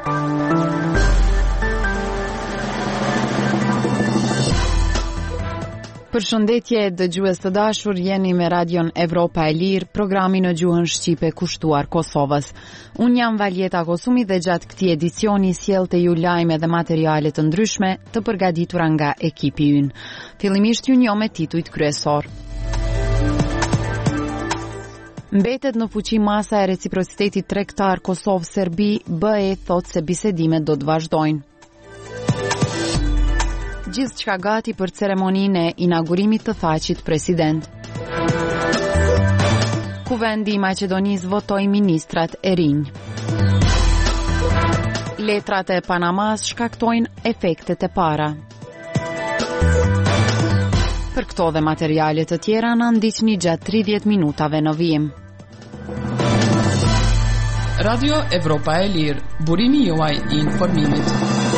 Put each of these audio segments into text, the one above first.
Përshëndetje dëgjues të dashur, jeni me Radion Evropa e Lirë, programi në gjuhën shqipe kushtuar Kosovës. Unë jam Valjeta Kosumi dhe gjatë këtij edicioni sjell te ju lajme dhe materiale të ndryshme të përgatitura nga ekipi ynë. Fillimisht ju njoh me titujt kryesor. Mbetet në fuqi masa e reciprocitetit tregtar Kosovë-Serbi, BE thot se bisedimet do të vazhdojnë. Gjithçka gati për ceremoninë e inaugurimit të faqit president. Kuvendi i Maqedonisë votoi ministrat e rinj. Letrat e Panamas shkaktojnë efektet e para. Për këto dhe materiale të tjera na ndiqni gjatë 30 minutave në vijim. Radio Evropa e Lirë, burimi juaj i informimit.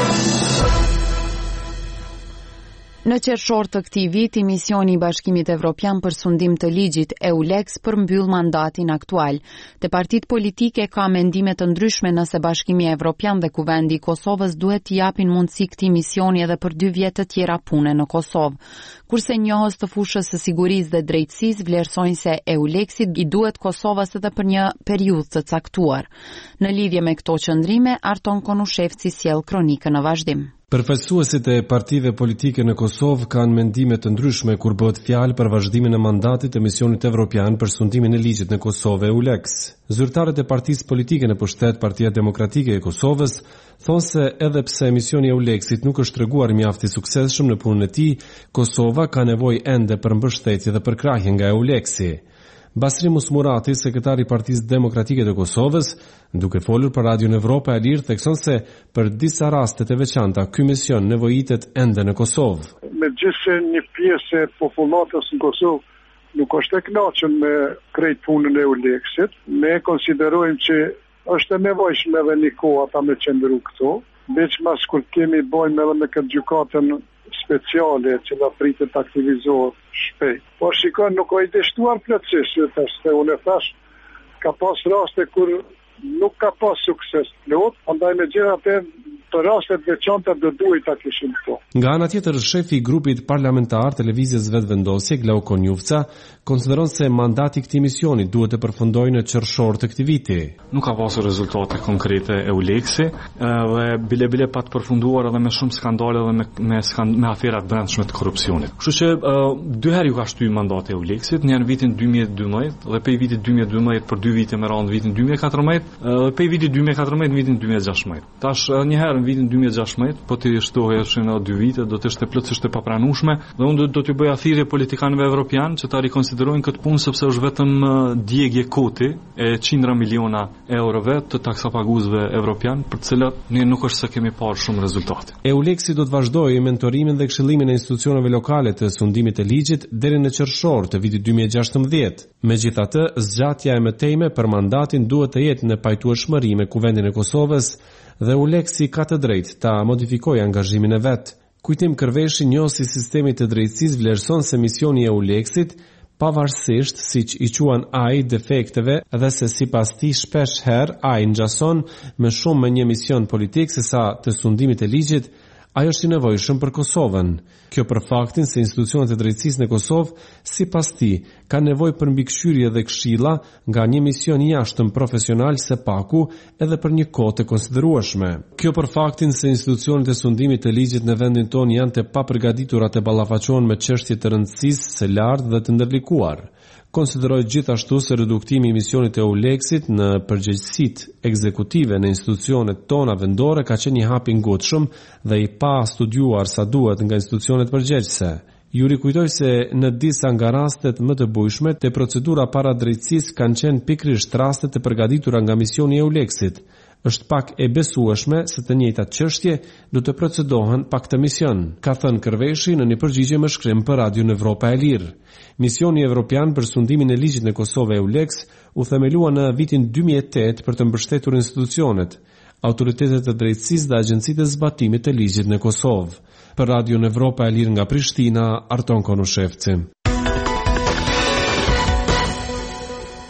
Në qershor të këtij viti, misioni i Bashkimit Evropian për sundim të ligjit EULEX përmbyll mandatin aktual. Te partitë politike ka mendime të ndryshme nëse Bashkimi Evropian dhe Kuvendi i Kosovës duhet t'i japin mundësi këtij misioni edhe për 2 vjet të tjera pune në Kosovë. Kurse njohës të fushës së sigurisë dhe drejtësisë vlerësojnë se EULEX-it i duhet Kosovës edhe për një periudhë të caktuar. Në lidhje me këto qëndrime, Arton Konushevci sjell kronikën në vazhdim. Përfaqësuesit e partive politike në Kosovë kanë mendime të ndryshme kur bëhet fjalë për vazhdimin e mandatit të misionit evropian për sundimin e ligjit në Kosovë EULEX. Zyrtarët e partisë politike në pushtet Partia Demokratike e Kosovës thonë se edhe pse misioni EULEX-it nuk është treguar mjaft i suksesshëm në punën e tij, Kosova ka nevojë ende për mbështetje dhe përkrahje nga EULEX-i. Basri Musmurati, sekretari i Partisë Demokratike të Kosovës, duke folur për Radion Evropa e Lirë, thekson se për disa raste të veçanta ky mision nevojitet ende në Kosovë. Megjithse një pjesë e popullatës në Kosovë nuk është e kënaqur me krejt punën e EULEX-it, ne konsiderojmë që është e nevojshme edhe një kohë ata me qëndru këto, veçmas kur kemi bojmë edhe me këtë gjykatën speciale që la pritet të aktivizohet shpejt. Po shikon, nuk o i deshtuar plotësisht, se unë e thash, ka pas raste kur nuk ka pas sukses plot, andaj me gjëra të rastet veçanta do duhet ta kishim këto. Nga ana tjetër, shefi i grupit parlamentar televizjes Vetëvendosje, Glauko Njufca, konsideron se mandati i këtij misioni duhet të përfundojë në qershor të këtij viti. Nuk ka pasur rezultate konkrete EULEX-i dhe bile pa të përfunduar edhe me shumë skandale dhe me afera të brendshme të korrupsionit. Kështu që 2 herë ju ka shtyr mandati EULEX-it, një në vitin 2012 dhe pe vitin 2012 për 2 vite me radhë vitin 2014 dhe pe vitin 2014 vitin 2016. Tash një herë në vitin 2016, po të shtoheshin në 2 vite, do të ishte plotësisht e papranueshme dhe unë do t'ju bëja thirrje politikanëve evropian që ta rikonsiderojnë këtë punë sepse është vetëm djegje koti e qindra miliona eurove të taksapaguesve evropian, për të cilat ne nuk është se kemi parë shumë rezultate. EULEX-i do të vazhdojë mentorimin dhe këshillimin e institucioneve lokale të sundimit të ligjit deri në qershor të vitit 2016. Megjithatë, zgjatja e mëtejme për mandatin duhet të jetë në pajtueshmëri me Kuvendin e Kosovës dhe EULEX-i ka të drejtë ta modifikojë angazhimin e vet. Kujtim Kërveshi, njohësi i sistemit të drejtësisë, vlerëson se misioni i EULEX-it, pavarësisht siç i quan ai defekteve dhe se sipas tij shpesh herë ai ngjason më shumë me një mision politik sesa të sundimit të ligjit, ai është i nevojshëm për Kosovën. Kjo për faktin se institucionet e drejtësisë në Kosovë, sipas tij, kanë nevojë për mbikëqyrje dhe këshilla nga një mision i jashtëm profesional së paku edhe për një kohë të konsiderueshme. Kjo për faktin se institucionet e sundimit të ligjit në vendin tonë janë të papërgatitura të ballafaqohen me çështje të rëndësisë së lartë dhe të ndërlikuar. Konsideroj gjithashtu se reduktimi i misionit e EULEX-it në përgjegjësitë ekzekutive në institucionet tona vendore ka qenë një hap i ngutshëm dhe i pa studiuar sa duhet nga institucionet përgjegjëse. Ju rikujtoj se në disa nga rastet më të bujshme te procedura para drejtësisë kanë qenë pikërisht raste të përgatitura nga misioni i EULEX-it. Është pak e besueshme se të njëjtat çështje do të procedohen pa këtë mision, ka thënë Kërveshi në një përgjigje me shkrim për Radion Evropa e Lirë. Misioni evropian për sundimin e ligjit në Kosovë EULEX u themelua në vitin 2008 për të mbështetur institucionet, autoritetet e drejtësisë dhe agjencitë e zbatimit të ligjit në Kosovë. Për Radion Evropa e Lirë nga Prishtina, Arton Konushevci.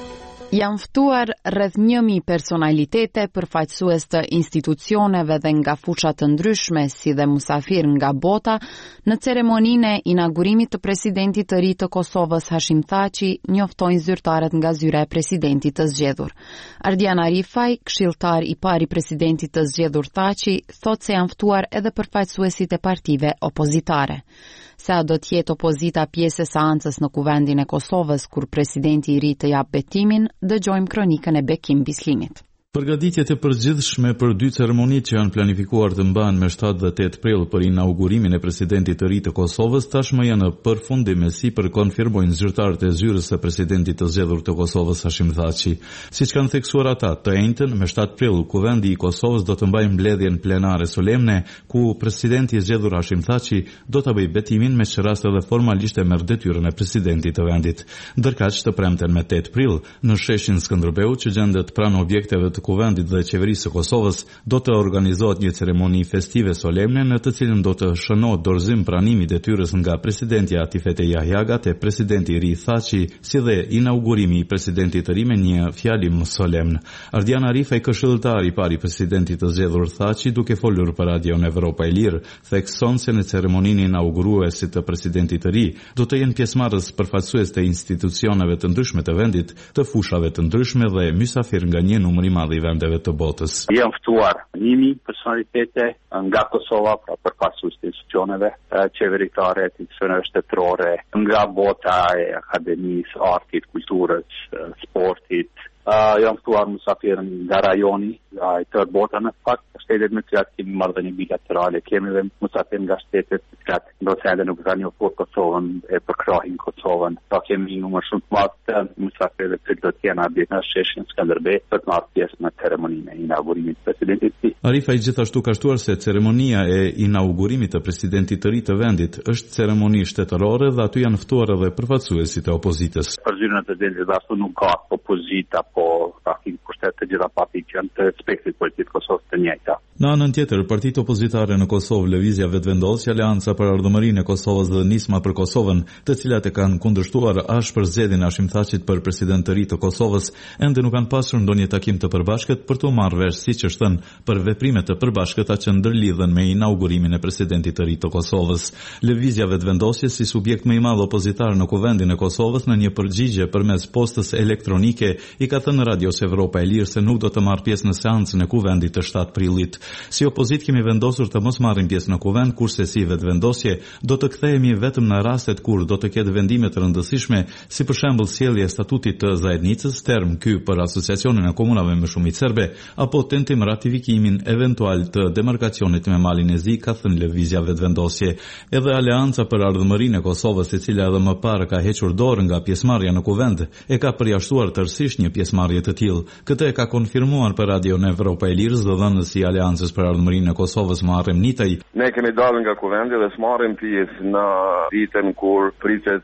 Janë ftuar rreth 1000 personalitete përfaqësues të institucioneve dhe nga fusha të ndryshme, si dhe musafir nga bota, në ceremoninë e inaugurimit të presidentit të ri të Kosovës Hashim Thaçi, njoftojnë zyrtarët nga zyra e presidentit të zgjedhur. Ardian Arifaj, këshilltar i parë i presidentit të zgjedhur Thaçi, thotë se janë ftuar edhe përfaqësuesit e partive opozitare. Sa do të jetë opozita pjesë e seancës në Kuvendin e Kosovës kur presidenti i ri të jap betimin, dëgjojmë kronikën e Bekim Bislimit. Përgatitjet e përgjithshme për dy ceremonitë që janë planifikuar të mbahen me 7 dhe 8 prill për inaugurimin e presidentit të ri të Kosovës tashmë janë në përfundim, sipër konfirmojnë zyrtarët e zyrës së presidentit të zgjedhur të Kosovës Hashim Thaçi. Siç kanë theksuar ata, të njëjtën me 7 prill Kuvendi i Kosovës do të mbajë mbledhjen plenare solemne ku presidenti i zgjedhur Hashim Thaçi do ta bëjë betimin me çrast edhe formalisht e merr detyrën e presidentit të vendit. Ndërkaq të premten me 8 prill në sheshin Skënderbeu, që gjendet pranë objekteve të Kuvendit dhe Qeverisë së Kosovës, do të organizohet një ceremoni festive solemne në të cilën do të shënohet dorëzim pranimi detyrës nga presidenti Atifete Jahjaga te presidenti i ri Thaçi, si dhe inaugurimi i presidentit të ri me një fjalim solemn. Ardian Arifaj, këshilltar i parë i presidentit të zgjedhur Thaçi, duke folur për Radion Evropa e Lirë, thekson se në ceremoninë inauguruese të presidentit të ri do të jenë pjesëmarrës përfaqësues të institucioneve të ndryshme të vendit, të fushave të ndryshme dhe mysafir nga një numër i madh i vendeve të botës. Janë ftuar 1000 personalitete nga Kosova, pra përfaqësues të institucioneve qeveritare, institucioneve shtetërore, nga bota e akademisë, artit, kulturës, sportit. Janë ftuar musafirë nga rajoni, nga i tërë bota në fakt, shtetet me të cilat kemi marrëdhënie bilaterale, kemi dhe musafirë nga shtetet të cilat ndoshta nuk kanë njohur Kosovën e përkrahin Kosovën. Pra kemi një numër shumë të madh të musafirëve që do të jenë atje në sheshin Skënderbeu për të marrë pjesë në ceremoninë e inaugurimit të presidentit. Arifaj gjithashtu ka shtuar se ceremonia e inaugurimit të presidentit të ri të vendit është ceremoni shtetërore dhe aty janë ftuar edhe përfaqësuesit e opozitës. Për zyrën e presidentit ashtu nuk ka opozita, po partit pushtet të gjitha partitë që janë të spektrit politik Kosovës të njëjta. Në anën tjetër, partitë opozitare në Kosovë, Lëvizja Vetvendosja, Aleanca për Ardhmërinë e Kosovës dhe Nisma për Kosovën, të cilat e kanë kundërshtuar ashpër zgjedhjen e Hashim Thaçit për president të ri të Kosovës, ende nuk kanë pasur ndonjë takim të përbashkët për të marrë vesh, siç është thënë, për veprimet të përbashkëta që ndërlidhen me inaugurimin e presidentit të ri të Kosovës. Lëvizja Vetvendosje, si subjekt më i madh opozitar në Kuvendin e Kosovës, në një përgjigje përmes postës elektronike i ka thënë Radios Evropa e Lirë se nuk do të marrë pjesë në seancën e Kuvendit të 7 prillit. Si opozit kemi vendosur të mos marrim pjesë në Kuvend, kurse si vetvendosje do të kthehemi vetëm në rastet kur do të ketë vendime të rëndësishme, si për shembull sjellja e statutit të Zajednicës, term ky për asociacionin e komunave me shumicë serbe, apo tentim ratifikimin eventual të demarkacionit me malin e zi, ka thënë Lëvizja Vetvendosje. Edhe Aleanca për Ardhmërinë e Kosovës, e cila edhe më parë ka hequr dorë nga pjesëmarrja në Kuvend, e ka përjashtuar tërësisht një pjesëmarrje të tillë. Këtë e ka konfirmuar për Radion Evropa e Lirës dhe dhënës i Aleancës për Ardhmërinë e Kosovës Muharrem Nitaj. Ne kemi dalë nga Kuvendi dhe s'marrim pjesë në ditën kur pritet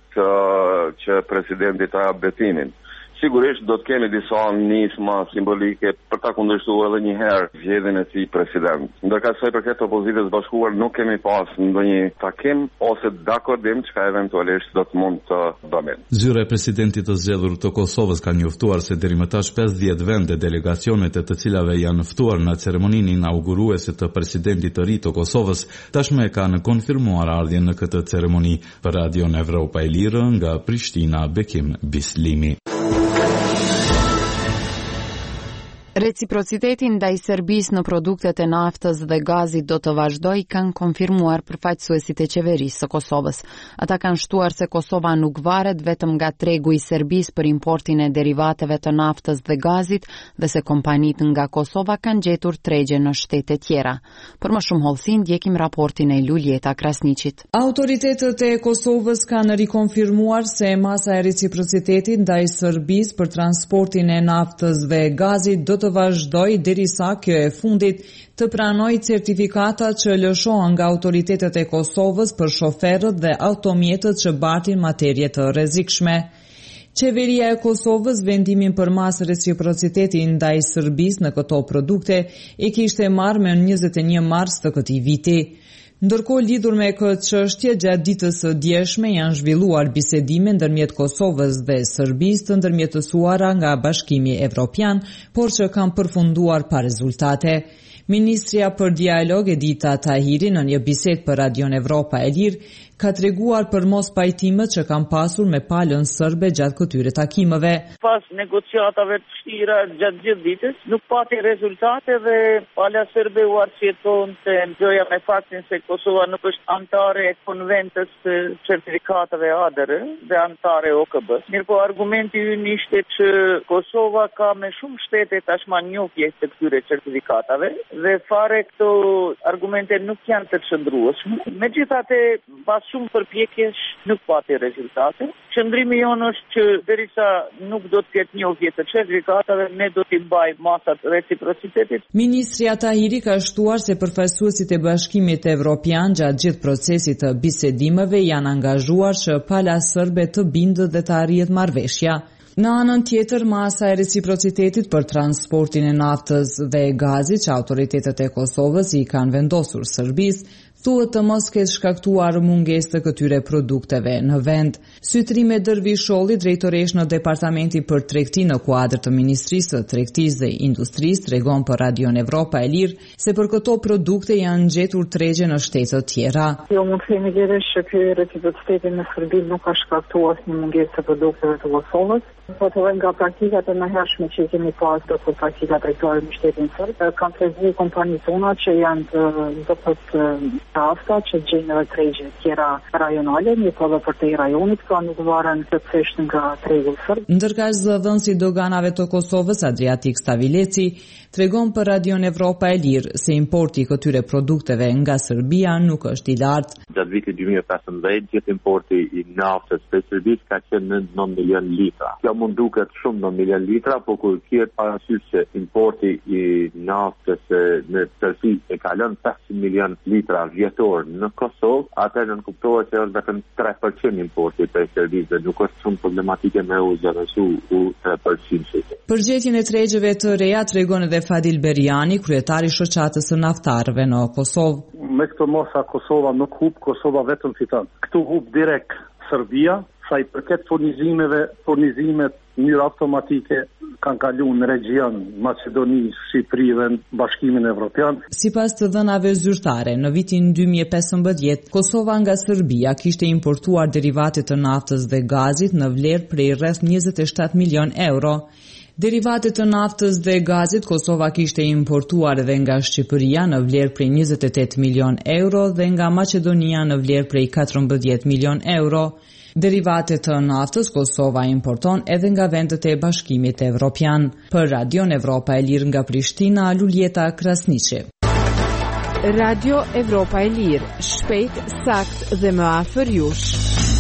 që presidenti ta jap betimin. Sigurisht do të kemi disa nisma simbolike për ta kundërshtuar edhe një herë zgjedhjen e si president. Ndërkëse sa i përket opozitës bashkuar nuk kemi pas ndonjë takim ose dakordim që eventualisht do të mund të bëjmë. Zyra e presidentit të zgjedhur të Kosovës ka njoftuar se deri më tash 50 vende delegacionet e të cilave janë ftuar në ceremoninë inauguruese të presidentit të ri të Kosovës tashmë kanë konfirmuar ardhjen në këtë ceremoni. Për Radion Evropa e Lirë nga Prishtina, Bekim Bislimi. Reciprociteti ndaj Serbisë në produktet e naftës dhe gazit do të vazhdojë, kanë konfirmuar përfaqësuesit e qeverisë së Kosovës. Ata kanë shtuar se Kosova nuk varet vetëm nga tregu i Serbisë për importin e derivateve të naftës dhe gazit dhe se kompanitë nga Kosova kanë gjetur tregje në shtete tjera. Për më shumë hollësi ndjekim raportin e Luljeta Krasniqit. Autoritetet e Kosovës kanë rikonfirmuar se masa e reciprocitetit ndaj Serbisë për transportin e naftës dhe gazit do të vazhdoj derisa kjo e fundit të pranoj certifikatat që lëshohen nga autoritetet e Kosovës për shoferët dhe automjetët që bartin materje të rrezikshme. Qeveria e Kosovës vendimin për masë reciprociteti ndaj Serbisë në këto produkte e kishte marrë me 21 mars të këtij viti. Ndërkohë, lidhur me këtë çështje, gjatë ditës së djeshme janë zhvilluar bisedime ndërmjet Kosovës dhe Serbisë të ndërmjetësuara nga Bashkimi Evropian, por që kanë përfunduar pa rezultate. Ministrja për dialog Edita Tahiri në një bisedë për Radion Evropa e Lirë ka treguar për mos pajtimet që kanë pasur me palën serbe gjatë këtyre takimeve. Pas negociatave të vështira gjatë gjithë ditës, nuk pati rezultate dhe pala serbe u arsjeton se gjëja me faktin se Kosova nuk është antare e konventës të certifikatave ADR dhe antare OKB. Mirëpo argumenti ynë ishte që Kosova ka me shumë shtete tashma njohje të këtyre certifikatave dhe fare këto argumente nuk janë të qëndrueshme. Megjithatë, pas shumë përpjekjesh nuk pati rezultate. Qëndrimi jonë është që derisa nuk do të ketë njohje të certifikatave, ne do t'i mbajmë masat reciprocitetit. Ministri Tahiri ka shtuar se përfaqësuesit e Bashkimit Evropian gjatë gjithë procesit të bisedimeve janë angazhuar që pala serbe të bindë dhe të arrihet marrëveshja. Në anën tjetër, masa e reciprocitetit për transportin e naftës dhe gazit që autoritetet e Kosovës i kanë vendosur Serbisë, thuhet të mos ketë shkaktuar mungesë të këtyre produkteve në vend. Sytrime Dervisholli, drejtoresh në Departamentin për Tregti në kuadër të Ministrisë së Tregtisë dhe Industrisë, tregon për Radion Evropa e Lirë se për këto produkte janë gjetur tregje në shtete të tjera. Jo mund të themi gjithë që ky reciprociteti me Serbinë nuk ka shkaktuar asnjë mungesë të produkteve të Kosovës, por të nga praktikat e mëhershme që kemi pasur të praktikat tregtare në shtetin serb, kanë treguar kompanitë tona që janë të afta që gjejnë edhe tregje tjera rajonale, një edhe për te rajonit, ka nuk varen plotësisht nga tregu serb. Ndërkaq zëdhënësi i doganave të Kosovës, Adriatik Stavileci, tregon për Radion Evropa e Lirë se importi i këtyre produkteve nga Serbia nuk është i lartë. Gjatë vitit 2015, gjithë importi i naftës prej Serbisë ka qenë në 9 milion litra. Kjo mund duket shumë 9 milion litra, por kur kihet parasysh se importi i naftës në Serbi e ka lënë 500 milion litra vjetor në Kosovë, atëherë nën kuptohet se është vetëm 3% importi prej Serbisë dhe nuk është shumë problematike me u zëvendësu u 3%. Përgjetjen e tregjeve të reja tregon edhe Fadil Beriani, kryetari i shoqatës së naftarëve në Kosovë. Me këtë mosa Kosova nuk hub, Kosova vetëm fiton. Këtu hub direkt Serbia, sa i përket furnizimet në mënyrë automatike kanë kaluar në region, Maqedoni, Shqipëri dhe Bashkimin Evropian. Sipas të dhënave zyrtare, në vitin 2015, Kosova nga Serbia kishte importuar derivate të naftës dhe gazit në vlerë prej rreth 27 milion euro. Derivate të naftës dhe gazit Kosova kishte importuar edhe nga Shqipëria në vlerë prej 28 milion euro dhe nga Maqedonia në vlerë prej 14 milion euro. Derivate të naftës Kosova importon edhe nga vendet e Bashkimit Evropian. Për Radion Evropa e Lirë nga Prishtina, Luljeta Krasniqi. Radio Evropa e Lirë, shpejt, sakt dhe më afër jush.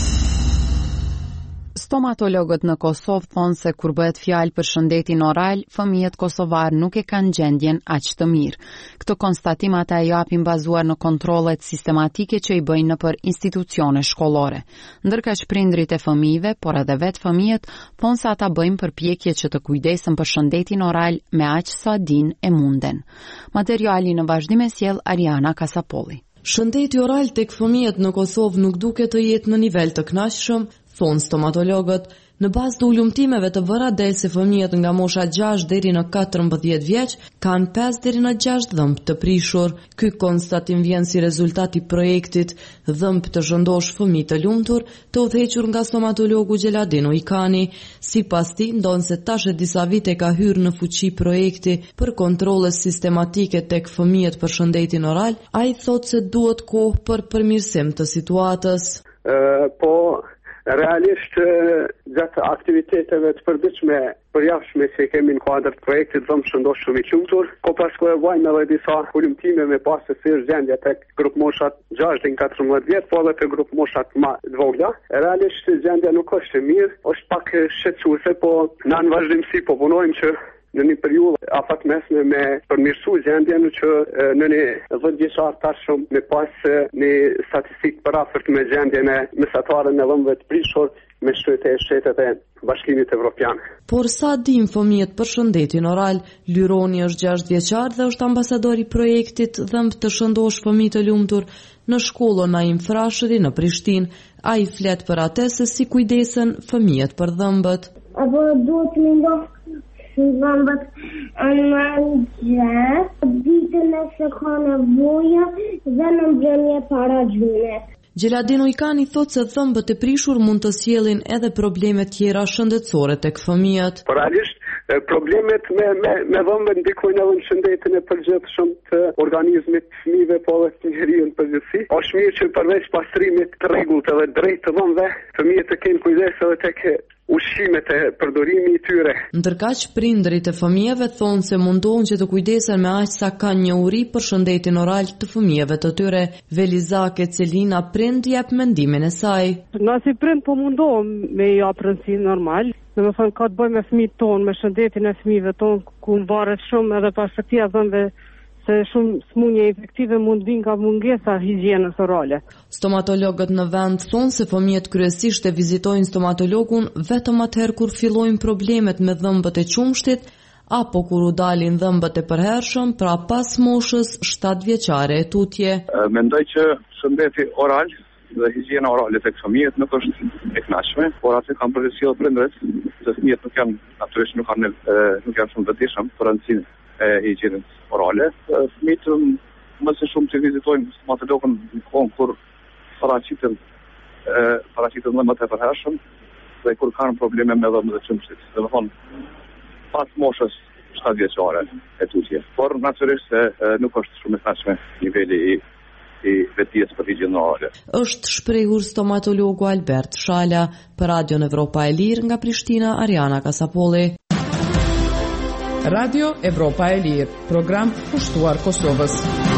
Stomatologët në Kosovë thonë se kur bëhet fjalë për shëndetin oral, fëmijët kosovar nuk e kanë gjendjen aq të mirë. Këtë konstatim ata e japin bazuar në kontrollet sistematike që i bëjnë nëpër institucione shkollore. Ndërkaq prindrit e fëmijëve, por edhe vetë fëmijët, thonë se ata bëjnë përpjekje që të kujdesen për shëndetin oral me aq sa dinë e munden. Materiali në vazhdim e sjell Ariana Kasapolli. Shëndeti oral tek fëmijët në Kosovë nuk duket të jetë në nivel të kënaqshëm, thonë stomatologët. Në bazë të ulumtimeve të vëra del se fëmijët nga mosha 6 deri në 14 vjeç kanë 5 deri në 6 dhëmb të prishur. Ky konstatim vjen si rezultat i projektit Dhëmb të zhëndosh fëmijë të lumtur, të udhëhequr nga stomatologu Gjeladino Ikani. Sipas tij, ndonse tash e disa vite ka hyrë në fuqi projekti për kontrolle sistematike tek fëmijët për shëndetin oral, ai thotë se duhet kohë për përmirësim të situatës. Realisht, gjatë aktiviteteve të përditshme përjashme që kemi në kuadër të projektit Dhëmb shëndosh fëmijë të lumtur, ko pasko e vajmë edhe disa ulumtime me pas se si është gjendja tek grup moshat 6 deri në 14 vjet, po edhe tek grup moshat më të vogla. Realisht gjendja nuk është e mirë, është pak shqetësuese, po na në vazhdimsi po punojmë që në një periudhë afatmesme me përmirësu gjendjen që në një 10 vjeçar tashëm me pas një statistikë për afërt me gjendjen e mesatare në dhëmbëve të prishur, me shtetet e Bashkimit Evropian. Por sa dim fëmijët për shëndetin oral, Lyroni është 6 vjeçar dhe është ambasador i projektit Dhëmb të shëndosh fëmijë të lumtur në shkollën Naim Frashëri në Prishtinë. Ai flet për atë se si kujdesen fëmijët për dhëmbët. Apo duhet të ndosh dhëmbët në gjatë, ditën e se ka nevoja dhe në mbrëmje para gjunës. Gjeladin Ujkani thot se dhëmbët e prishur mund të sjellin edhe probleme tjera shëndetësore tek fëmijët. Realisht problemet me dhëmbët ndikojnë edhe në shëndetin e përgjithshëm të organizmit të fëmijëve, po edhe të njerëzit përgjithësi. Është mirë që përveç pastrimit të rregullt edhe drejt të dhëmbëve, fëmijët të kenë kujdes edhe tek ushqimet e përdorimi i tyre. Ndërkaq prindërit e fëmijëve thonë se mundohen që të kujdesen me aq sa kanë njohuri për shëndetin oral të fëmijëve të tyre. Velizake Celina prind jep mendimin e saj. Na si prind po mundohem me jap rëndësi normal. Domethënë ka të bëjë me fëmijët tonë, me shëndetin e fëmijëve tonë, ku varet shumë edhe perspektiva dhëmbëve se shumë smundje infektive mund vinë nga mungesa higjienës orale. Stomatologët në vend thonë se fëmijët kryesisht e vizitojnë stomatologun vetëm atëherë kur fillojnë problemet me dhëmbët e qumshtit apo kur u dalin dhëmbët e përhershëm, pra pas moshës 7 vjeçare e tutje. Mendoj që shëndeti oral dhe higjiena orale tek fëmijët nuk është e kënaqshme, por atë kanë përgjegjësi prindërit, se fëmijët nuk janë natyrisht nuk janë shumë të dieshëm për rëndësinë e higjienës orale. Fëmijët më së shumë që vizitojnë stomatologun në kohën kur paraqiten dhëmbët e përhershëm dhe kur kanë probleme me dhëmbët e qumshtit. Domethënë pas moshës 7 vjeçare e tutje. Por natyrisht se nuk është shumë e kënaqshme niveli i vetdijes për higjienën orale. Është shprehur stomatologu Albert Shala për Radion Evropa e Lirë nga Prishtina, Ariana Kasapolli. Radio Evropa e Lirë, program pushtuar Kosovës.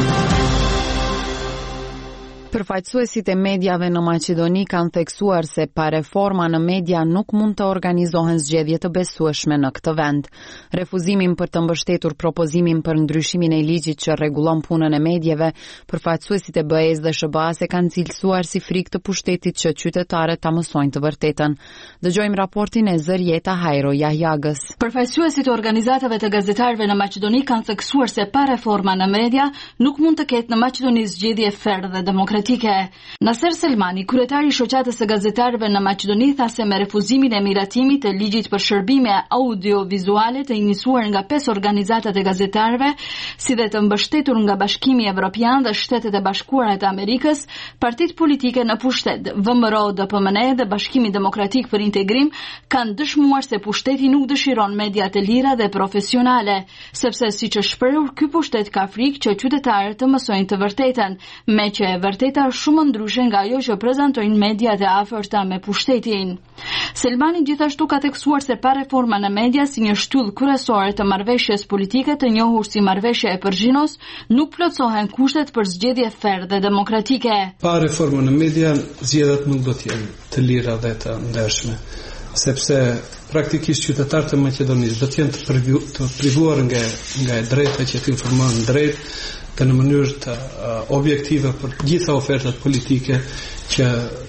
Përfaqësuesit e mediave në Maqedoni kanë theksuar se pa reforma në media nuk mund të organizohen zgjedhje të besueshme në këtë vend. Refuzimin për të mbështetur propozimin për ndryshimin e ligjit që rregullon punën e mediave, përfaqësuesit e BE-s dhe SBA-s e kanë cilësuar si frikë të pushtetit që qytetarët ta mësojnë të vërtetën. Dëgjojmë raportin e Zërieta Hajro Jahjagës. Përfaqësuesit e organizatave të gazetarëve në Maqedoni kanë theksuar se pa reforma në media nuk mund të ketë në Maqedoni zgjedhje ferë dhe demokratike. Naser Selmani, kryetari i shoqatës së gazetarëve në Maqedoni, tha se me refuzimin e miratimit të ligjit për shërbime audiovizuale të iniciuar nga 5 organizatat e gazetarëve, si dhe të mbështetur nga Bashkimi Evropian dhe Shtetet e Bashkuara të Amerikës, partitë politike në pushtet, VMRO, DPMN dhe Bashkimi Demokratik për Integrim kanë dëshmuar se pushteti nuk dëshiron media të lira dhe profesionale, sepse siç është shprehur, ky pushtet ka frikë që qytetarët të mësojnë të vërtetën, me që e vërteta shumë ndryshe nga ajo që prezantojnë mediat e afërta me pushtetin. Selmani gjithashtu ka theksuar se pa reforma në media si një shtyllë kryesore të marrëveshjes politike të njohur si marrëveshja e Përgjinos, nuk plotësohen kushtet për zgjedhje ferë dhe demokratike. Pa reforma në media, zgjedhjet nuk do të jenë të lira dhe të ndershme, sepse praktikisht qytetarët e Maqedonisë do të jenë të privuar nga drejta që të informohen drejt dhe në mënyrë të objektive për gjitha ofertat politike që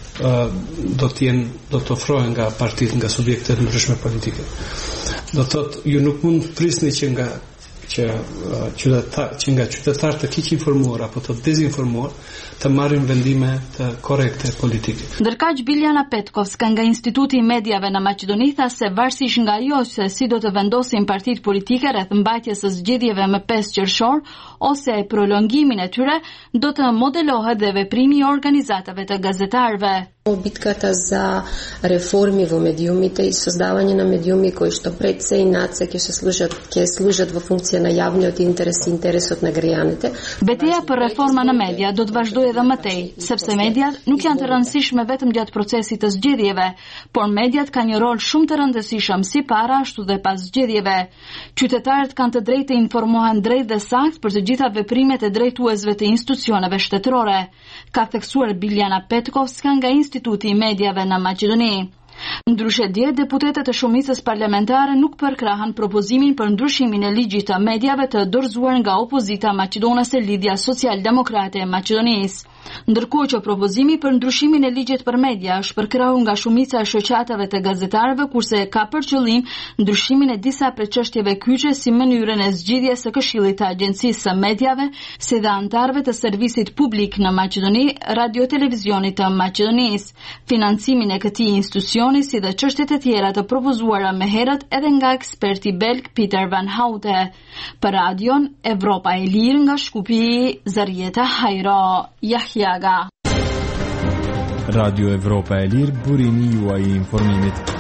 do të ofrohen nga partitë, nga subjektet ndryshme politike. Do thotë, ju nuk mund prisni që nga qytetarë të keq informuar apo të dezinformuar të marrin vendime të korrekte politike. Ndërkaq Biljana Petkovska nga Instituti i Mediave në Maqedoni tha se varësisht nga ajo se si do të vendosin partitë politike rreth mbajtjes së zgjedhjeve më 5 qershor ose prolongimin e tyre, do të modelohet dhe veprimi i organizatave të gazetarëve. Битката за реформи во медиумите и создавање на медиуми кои што пред се и над се ќе служат во функција на јавниот интерес и интересот на граѓаните. Betejë për reforma në media do të vazhdojë edhe më tej, sepse mediat nuk janë të rëndësishme vetëm gjatë procesit të zgjedhjeve, por mediat kanë një rol shumë të rëndësishëm si para ashtu dhe pas zgjedhjeve. Qytetarët kanë të drejtë të informohen drejt dhe saktë për të gjitha veprimet e drejtuesve të institucioneve shtetërore, ka theksuar Biljana Petkovska nga Instituti i Mediave në Maqedoni. Ndryshe dje, deputetët e shumicës parlamentare nuk përkrahan propozimin për ndryshimin e ligjit të mediave të dorëzuar nga opozita maqedonase Lidhja Social-Demokrate e Maqedonisë. Ndërkohë që propozimi për ndryshimin e ligjit për media është përkrahur nga shumica e shoqatave të gazetarëve, kurse ka për qëllim ndryshimin e disa prej çështjeve kyçe si mënyrën e zgjidhjes së Këshillit të Agjencisë së Mediave, si dhe anëtarëve të servisit publik në Maqedoni, Radio-Televizionit të Maqedonisë, financimin e këtij institucioni si dhe çështjet e tjera të propozuara më herët edhe nga eksperti belg Pieter van Houte. Për Radion Evropa e Lirë nga Shkupi, Zarieta Hajro, Jahjaga. Radio Evropa e Lirë, burimi juaj I informimit.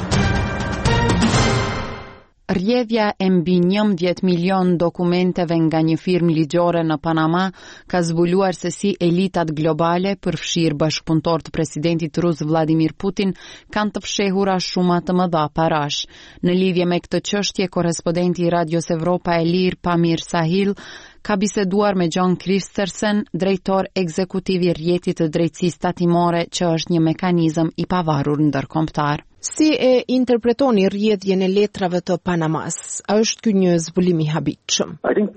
Rrjedhja e mbi 11 milion dokumenteve nga një firmë ligjore në Panama ka zbuluar se si elitat globale, përfshirë bashkëpunëtor të presidentit rus Vladimir Putin, kanë të fshehura shuma të mëdha parash. Në lidhje me këtë çështje, korrespondenti I Radios Evropa e Lirë Pamir Sahil ka biseduar me John Christensen, drejtor ekzekutiv I rrjetit të drejtësisë tatimore, që është një mekanizëm I pavarur ndërkombëtar. Si e interpretoni rrjedhjen e letrave të Panamas? A është ky një zbulim I habitshëm?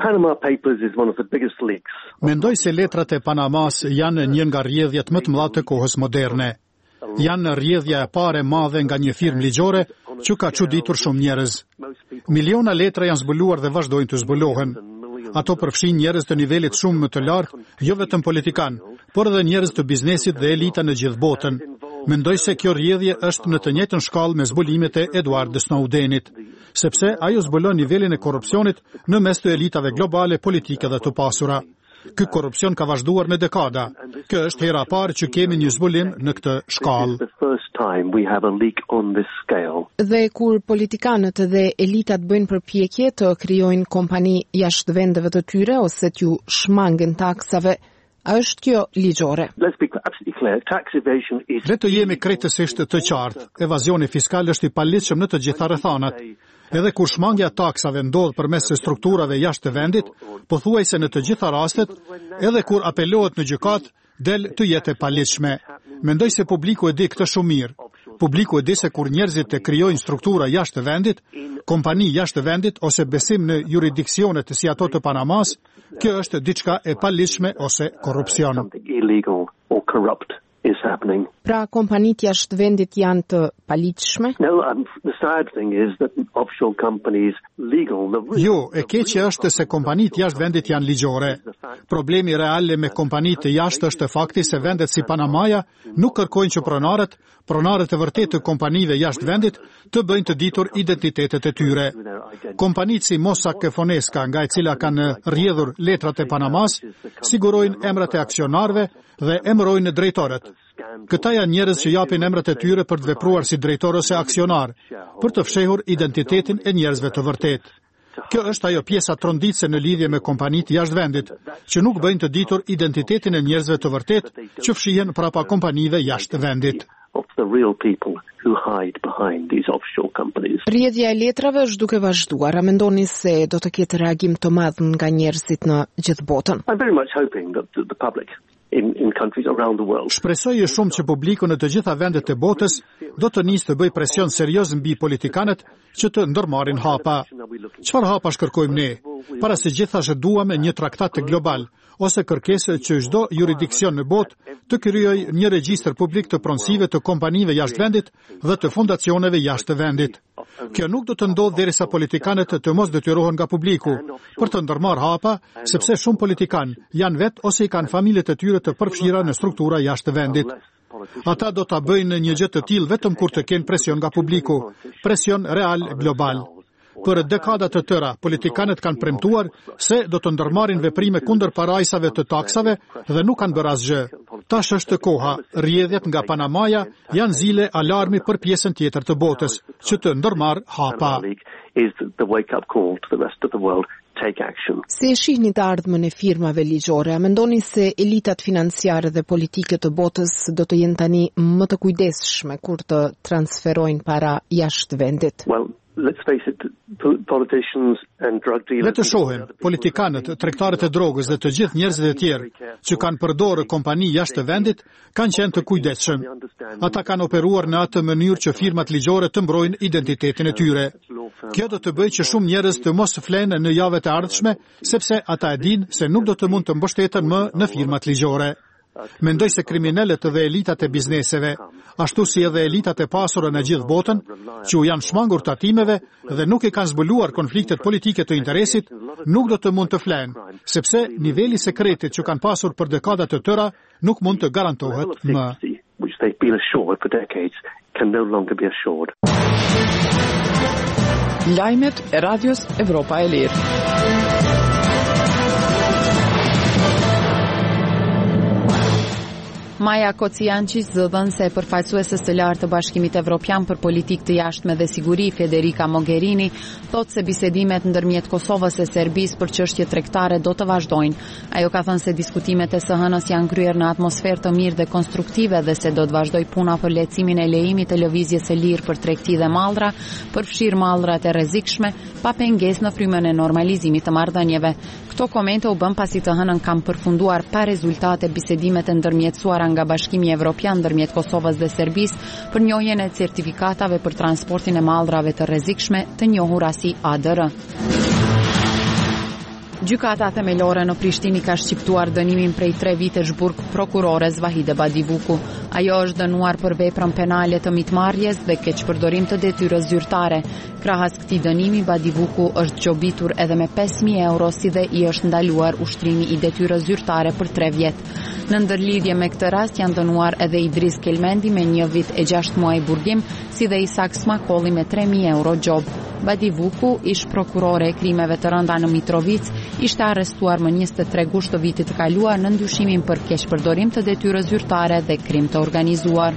Mendoj se letrat e Panamas janë një nga rrjedhjet më të mëdha të kohës moderne. Janë rrjedhja e parë e madhe nga një firmë ligjore që ka çuditur shumë njerëz. Miliona letra janë zbuluar dhe vazhdojnë të zbulohen. Ato përfshin njerëz të nivelit shumë më të lartë, jo vetëm politikan, por edhe njerëz të biznesit dhe elita në gjithë botën. Mendoj se kjo rrjedhje është në të njëjtën shkallë me zbulimet e Edward Snowdenit, sepse ajo zbulon nivelin e korrupsionit në mes të elitave globale, politike dhe të pasura. Ky korrupsion ka vazhduar në dekada. Kjo është hera e parë që kemi një zbulim në këtë shkallë. Dhe kur politikanët dhe elitat bëjnë përpjekje të krijojnë kompani jashtë vendeve të tyre ose t'ju shmangin taksave, a është kjo ligjore? Le të jemi krejtësisht të qartë. Evazioni fiskal është I paligjshëm në të gjitha rrethanat. Edhe kur shmangja taksave ndodh përmes strukturave jashtë vendit, pothuajse në të gjitha rastet, edhe kur apelohet në gjykat, del të jetë e paligjshme. Mendoj se publiku e di këtë shumë mirë. Publiku e di se kur njerëzit e krijojnë struktura jashtë vendit, kompani jashtë vendit ose besim në jurisdiksionet si ato të Panamas, kjo është diçka e paligjshme ose korrupsion. Pra kompanit jashtë vendit janë të paligjshme? Jo, e keqja është se kompanit jashtë vendit janë ligjore. Problemi reale me kompanit jashtë është fakti se vendet si Panamaja nuk kërkojnë që pronarët e vërtet të kompanive jashtë vendit të bëjnë të ditur identitetet e tyre. Kompanit si Mossack Fonesca, nga e cila kanë rrjedhur letrat e Panamas, sigurojnë emrat e aksionarëve dhe emërojnë drejtorët. Këta janë njerëz që japin emrat e tyre për të vepruar si drejtor ose aksionar, për të fshehur identitetin e njerëzve të vërtet. Kjo është ajo pjesa tronditse në lidhje me kompanit jashtë vendit, që nuk bëjnë të ditur identitetin e njerëzve të vërtet që fshihen prapa kompanive jashtë vendit. Rrjedhja e letrave është duke vazhduar. A mendoni se do të ketë reagim të madh nga njerëzit në gjithë botën? Shpresoj shumë që publiku në të gjitha vendet e botës do të nisë të bëj presion serioz mbi politikanët që të ndërmarrin hapa. Çfarë hapash kërkojmë ne? Para se gjithashtu duam një traktat global ose kërkesë që çdo jurisdiksion në botë të krijojë një regjistër publik të pronësive të kompanive jashtë vendit dhe të fondacioneve jashtë vendit. Kjo nuk do të ndodhë derisa politikanët të mos detyrohen nga publiku për të ndërmarrë hapa, sepse shumë politikan janë vetë ose I kanë familjet e tyre të përfshira në struktura jashtë vendit. Ata do ta bëjnë një gjë të tillë vetëm kur të kenë presion nga publiku, presion real global. Për dekada të tëra, politikanët kanë premtuar se do të ndërmarrin veprime kundër parajsave të taksave dhe nuk kanë bërë asgjë. Tash është koha. Rrjedhjet nga Panamaja janë zile alarmi për pjesën tjetër të botës, që të ndërmarrë hapa. Si e shihni të ardhmen e firmave ligjore, a mendoni se elitat financiare dhe politike të botës do të jenë tani më të kujdesshme kur të transferojnë para jashtë vendit? Le të shohim, politikanët, tregtarët e drogës dhe të gjithë njerëzit e tjerë që kanë përdorë kompani jashtë vendit kanë qenë të kujdesshëm. Ata kanë operuar në atë mënyrë që firmat ligjore të mbrojnë identitetin e tyre. Kjo do të bëjë që shumë njerëz të mos flenë në javët e ardhshme, sepse ata e dinë se nuk do të mund të mbështeten më në firmat ligjore. Mendoj se kriminalet dhe elitat e bizneseve, ashtu si edhe elitat e pasura në gjithë botën, që u janë shmangur tatimeve dhe nuk e kanë zbuluar konfliktet politike të interesit, nuk do të mund të flenë, sepse niveli sekretit që kanë pasur për dekadat të tëra nuk mund të garantohet më. Lajmet e Radios Evropa e Lirë. Maja Kociančić, zëdhënëse e përfaqësuesës së lartë të Bashkimit Evropian për politikë të jashtme dhe siguri, Federica Mogherini, thotë se bisedimet ndërmjet Kosovës e Serbisë për çështje tregtare do të vazhdojnë. Ajo ka thënë se diskutimet e SHN-s janë kryer në atmosferë të mirë dhe konstruktive dhe se do të vazhdoj puna për lehtësimin e lejimit të lëvizjes së lirë për tregti dhe mallra, përfshir mallrat e rrezikshme, pa pengesë në frymën e normalizimit të marrëdhënieve. Këto komente u bën pasi të hënën kam përfunduar pa rezultate bisedimet e ndërmjetësuara nga Bashkimi Evropian ndërmjet Kosovës dhe Serbisë për njohjen e certifikatave për transportin e mallrave të rrezikshme, të njohura si ADR. Gjykata themelore në Prishtinë ka shqiptuar dënimin prej 3 vitesh burg prokurores Vahide Badivuku. Ajo është dënuar për veprën penale të mitmarrjes dhe keqpërdorim të detyrës zyrtare. Krahas këtij dënimi, Badivuku është gjobitur edhe me 5.000 euro, si dhe i është ndaluar ushtrimi i detyrës zyrtare për 3 vjet. Në ndërlidhje me këtë rast janë dënuar edhe Idris Kelmendi me 1 vit e 6 muaj burgim, si dhe Isak Smakolli me 3.000 euro gjob. Badivuku, ish prokurore e krimeve të rënda në Mitrovic, ishte arrestuar më 23 gusht të vitit të kaluar në ndyshimin për keqpërdorim të detyrës zyrtare dhe krim të organizuar.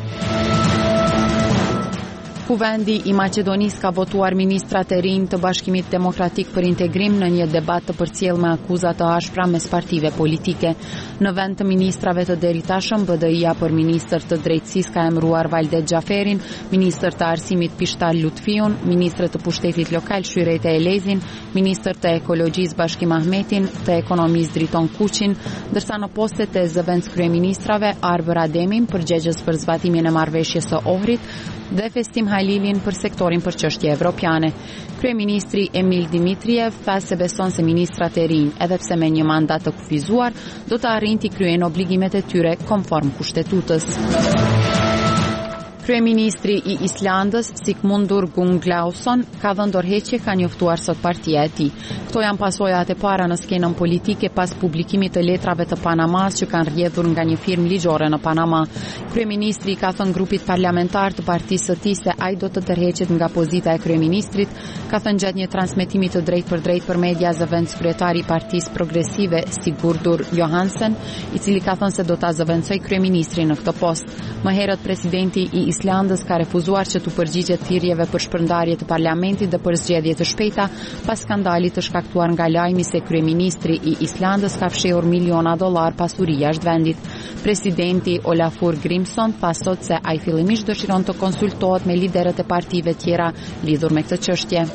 Kuvendi i Maqedonisë ka votuar ministrat e rinj të Bashkimit Demokratik për Integrim në një debat të përcjellë me akuza të ashpra mes partive politike. Në vend të ministrave të deritashëm, BDI-a për ministër të drejtësisë ka emëruar Valdet Xhaferin, ministër të arsimit Pishtal Lutfiun, ministër të pushtetit lokal Shyrete Elezin, ministër të ekologjisë Bashkim Ahmetin, të ekonomisë Driton Kuqin, ndërsa në postet e zëvendës kryeministrave Arbër Ademin përgjegjës për zbatimin e marrëveshjes së Ohrit dhe Festim Halilin për sektorin për çështje evropiane. Kryeministri Emil Dimitriev tha se beson se ministrat e rinj, edhe pse me një mandat të kufizuar, do të arrijnë të kryejnë obligimet e tyre konform kushtetutës. Kryeministri i Islandës, Sigmundur Gunnlaugsson, ka dhënë dorëheqje, ka njoftuar sot partia e tij. Këto janë pasojat e para në skenën politike pas publikimit të letrave të Panamas që kanë rrjedhur nga një firmë ligjore në Panama. Kryeministri ka thënë grupit parlamentar të partisë së tij se ai do të tërheqet nga pozita e kryeministrit, ka thënë gjatë një transmetimi të drejtë për drejtë për media zëvendës kryetari i Partisë Progresive Sigurdur Johansen, i cili ka thënë se do ta zëvendësoj kryeministrin në këtë post. Më herët presidenti i Islandës ka refuzuar që të përgjigjet thirrjeve për shpërndarje të parlamentit dhe për zgjedhje të shpejta pas skandalit të shkaktuar nga lajmi se kryeministri i Islandës ka fshehur miliona dollar pasuri jashtë vendit. Presidenti Olafur Grimson tha sot se ai fillimisht dëshiron të konsultohet me liderët e partive tjera lidhur me këtë çështje.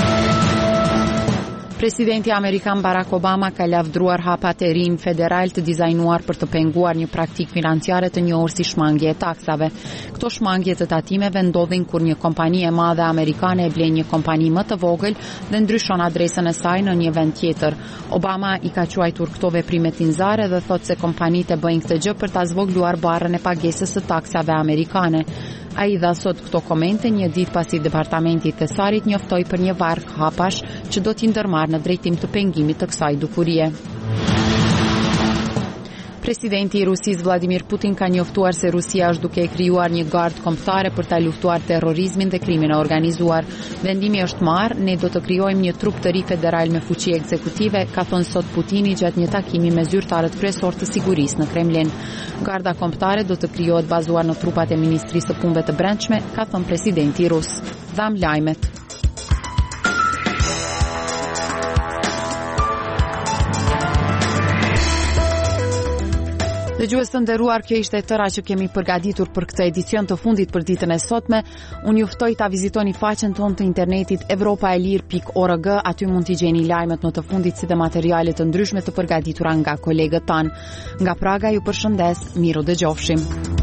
Presidenti Amerikan Barack Obama ka lavdruar hapat e rinj federal të dizajnuar për të penguar një praktikë financiare të njohur si shmangje e taksave. Këto shmangje të tatimeve ndodhin kur një kompani e madhe amerikane e blen një kompani më të vogël dhe ndryshon adresën e saj në një vend tjetër. Obama i ka quajtur këto veprime tinzare dhe thotë se kompanitë e bëjnë këtë gjë për ta zvogluar barrën e pagesës së taksave amerikane. Ai dha sot këto komente një ditë pasi Departamenti i Thesarit njoftoi për një varg hapash që do t'i ndërmarrë në drejtim të pengimit të kësaj dukurie. Presidenti i Rusisë Vladimir Putin ka njoftuar se Rusia është duke krijuar një gardë kombëtare për ta luftuar terrorizmin dhe krimin e organizuar. Vendimi është marrë, ne do të krijojmë një trup të ri federal me fuqi ekzekutive, ka thënë sot Putini gjatë një takimi me zyrtarët kryesor të sigurisë në Kremlin. Garda kombëtare do të krijohet bazuar në trupat e Ministrisë së Punëve të Brendshme, ka thënë presidenti rus. Dham lajmet. Dëgjues të nderuar, kjo ishte tëra që kemi përgatitur për këtë edicion të fundit për ditën e sotme. Unë juftoj ta vizitoni faqen tonë të internetit evropaelir.org, aty mund t'i gjeni lajmet në të fundit si dhe materiale të ndryshme të përgatitura nga kolegët tanë. Nga Praga ju përshëndes, miru dëgjofshim.